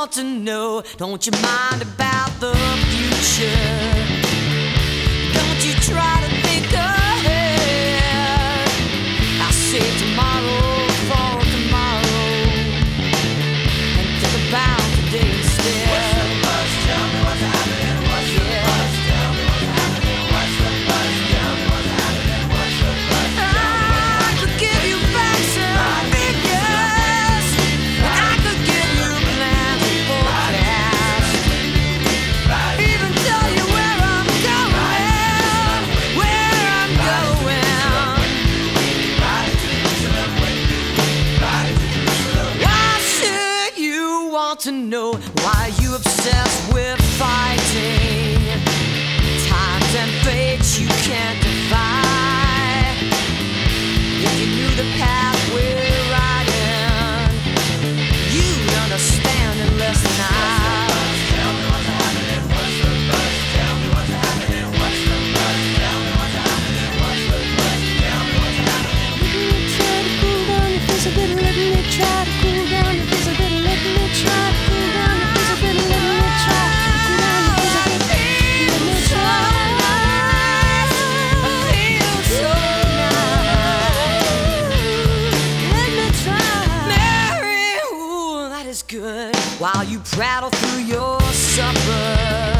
want to know, don't you mind about the future? Don't you try to think ahead. I'll save tomorrow for tomorrow and think about today instead. What's the buzz? Tell me what's happening. What's the buzz? Tell me what's happening. What's the buzz? Tell me what's happening. What's the buzz? I could give you facts and figures, and I could give you plans and forecasts, even tell you where I'm going, Why should you want to know? Why are you obsessed with fighting times and fates you can't defy? If you knew the path we're riding, you'd understand in less than I. Tell me what's happening. What's the buzz? Tell me what's happening. What's the buzz? Tell me what's happening. What's the buzz? Tell me what's happening. Try to cool down your face a bit, let me try to cool down your face a bit, let me try to cool down your face a bit, let me try to cool down your face a bit, let me try. I feel so nice. Let me try. Mary, ooh, that is good. While you prattle through your supper,